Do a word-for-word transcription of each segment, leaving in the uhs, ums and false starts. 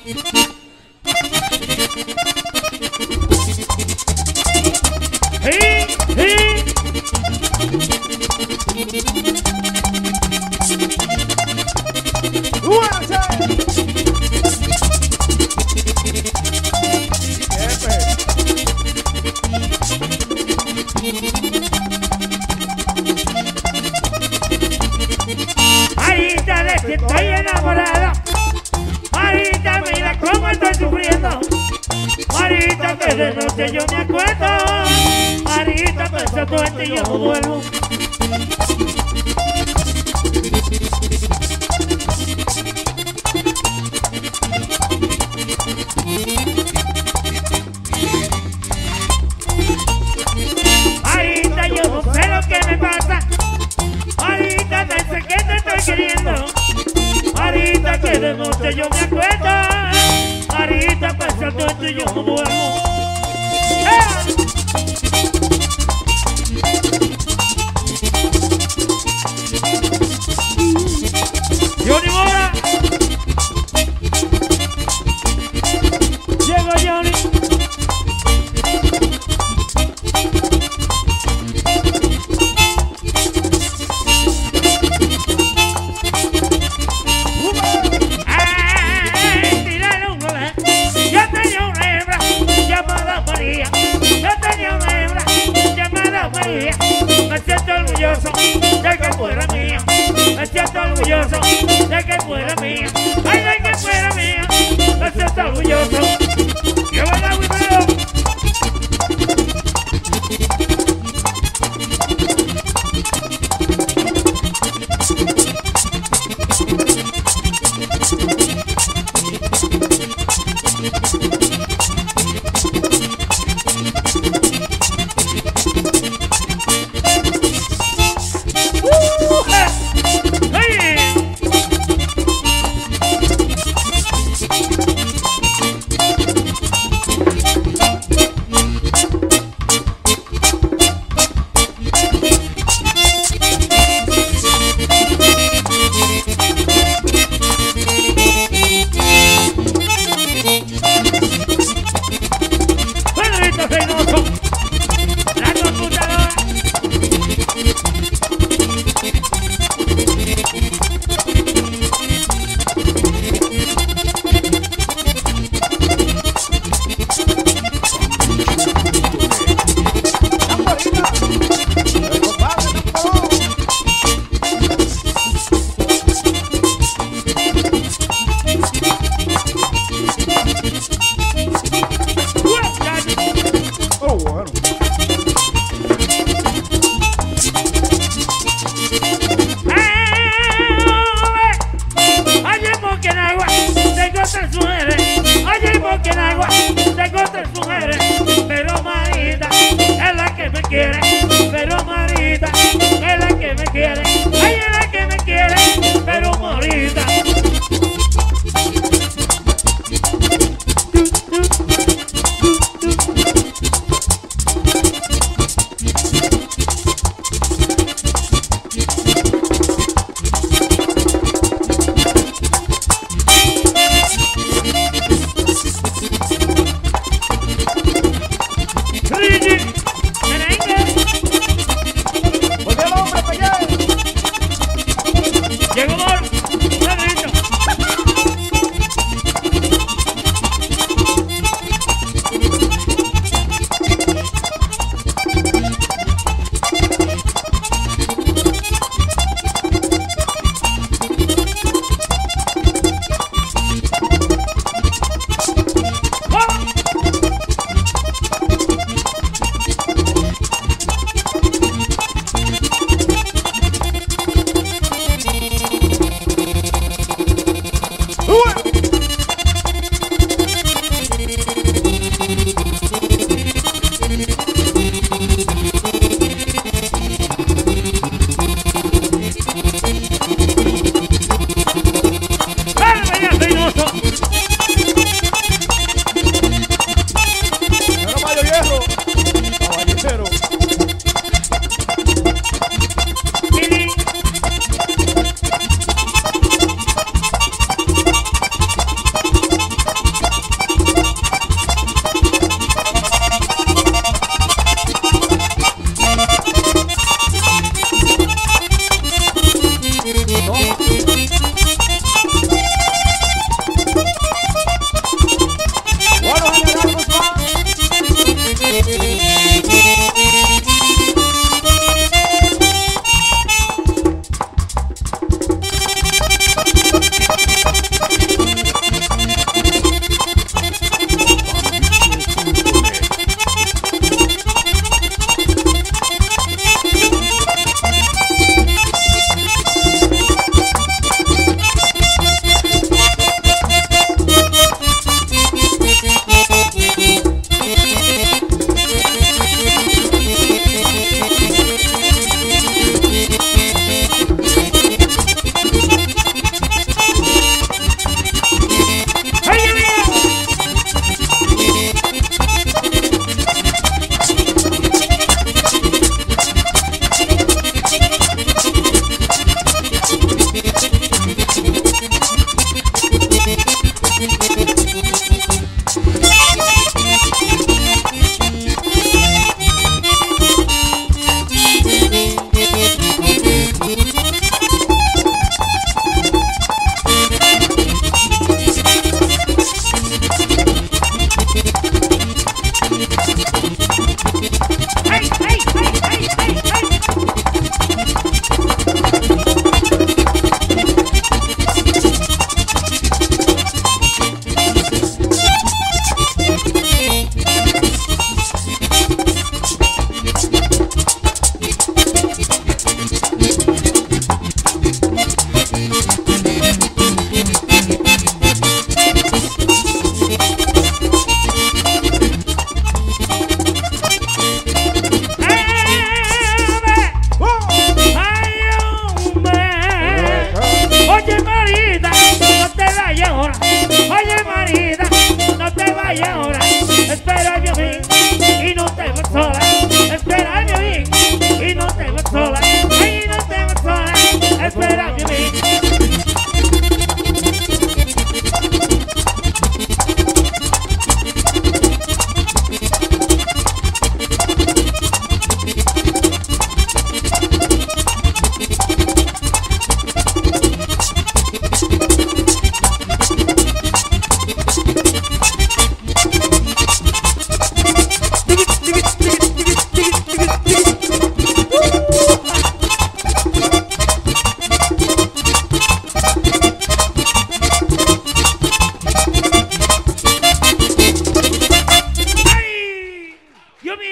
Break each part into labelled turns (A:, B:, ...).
A: Marita, de que estoy enamorada. Marita, mira cómo estoy sufriendo. Marita, que de noche yo me acuerdo. Marita, pensando en ti yo no duermo. Marita, yo no sé lo que me pasa. Marita, desde que te estoy queriendo. Marita, que de noche yo me acuerdo. Marita, pensando en ti yo no duermo. ¡Eh! Johnny Mora. Llegó Johnny. Ay, tírale un gol. Yo tenía una hembra llamada María. Yo tenía una hembra llamada María. Me siento orgulloso de que fuera mía. Me siento orgulloso de que fuera mía. Ay, de que fuera mía. Me siento orgulloso. ¡Qué buena, Wilfredo! Pero Marita es la que me quiere, ay, es la que me quiere, pero Marita.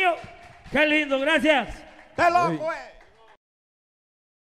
A: Qué lindo, gracias.
B: ¡Qué loco, eh!